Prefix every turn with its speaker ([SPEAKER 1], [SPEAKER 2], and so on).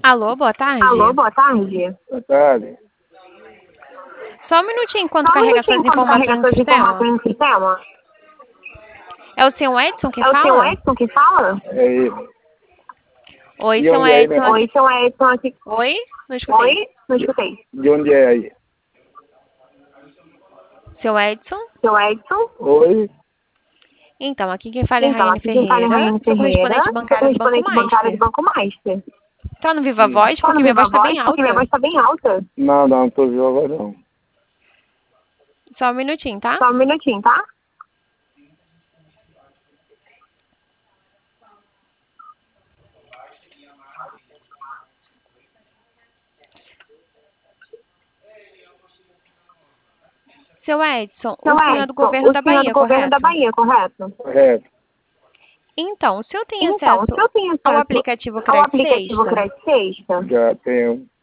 [SPEAKER 1] Alô, boa tarde.
[SPEAKER 2] Alô, boa tarde.
[SPEAKER 3] Boa tarde.
[SPEAKER 1] Só um minutinho enquanto carrega suas informações no sistema. É o senhor Edson que
[SPEAKER 2] É o
[SPEAKER 1] fala?
[SPEAKER 2] senhor Edson que fala?
[SPEAKER 3] É ele.
[SPEAKER 1] Oi,
[SPEAKER 3] De
[SPEAKER 1] senhor
[SPEAKER 3] onde é aí,
[SPEAKER 1] Edson.
[SPEAKER 3] né?
[SPEAKER 2] Oi, senhor Edson aqui.
[SPEAKER 1] Oi? Não escutei.
[SPEAKER 2] Oi? Não escutei.
[SPEAKER 3] De onde é aí?
[SPEAKER 1] Seu Edson?
[SPEAKER 2] Seu Edson?
[SPEAKER 3] Oi?
[SPEAKER 1] Então, aqui quem fala é
[SPEAKER 2] Então,
[SPEAKER 1] Raiane
[SPEAKER 2] aqui quem fala é
[SPEAKER 1] Ferreira,
[SPEAKER 2] Raiane
[SPEAKER 1] sou correspondente
[SPEAKER 2] Ferreira,
[SPEAKER 1] bancária do Banco
[SPEAKER 2] bancária do
[SPEAKER 1] Master.
[SPEAKER 2] Banco Master.
[SPEAKER 1] Tá no Viva Voz?
[SPEAKER 2] Tá
[SPEAKER 1] Porque
[SPEAKER 2] no
[SPEAKER 1] minha
[SPEAKER 2] Viva
[SPEAKER 1] voz tá bem
[SPEAKER 2] Voz? Porque minha
[SPEAKER 1] alta.
[SPEAKER 2] voz tá bem alta.
[SPEAKER 3] Não estou vivo agora não.
[SPEAKER 1] Só um minutinho, tá?
[SPEAKER 2] Só um minutinho, tá?
[SPEAKER 1] Seu Edson,
[SPEAKER 2] Seu
[SPEAKER 1] o senhor é do
[SPEAKER 2] Edson,
[SPEAKER 1] governo
[SPEAKER 2] o
[SPEAKER 1] da
[SPEAKER 2] senhor é
[SPEAKER 1] Bahia,
[SPEAKER 2] do governo da
[SPEAKER 1] correto?
[SPEAKER 2] Bahia, correto?
[SPEAKER 3] Correto.
[SPEAKER 1] Então, o senhor tem
[SPEAKER 2] Então,
[SPEAKER 1] acesso
[SPEAKER 2] se eu tenho
[SPEAKER 1] ao
[SPEAKER 2] acesso
[SPEAKER 1] aplicativo
[SPEAKER 2] ao
[SPEAKER 1] Crédito
[SPEAKER 2] aplicativo
[SPEAKER 1] Sexta?
[SPEAKER 2] Crédito Sexta,
[SPEAKER 3] Já tenho.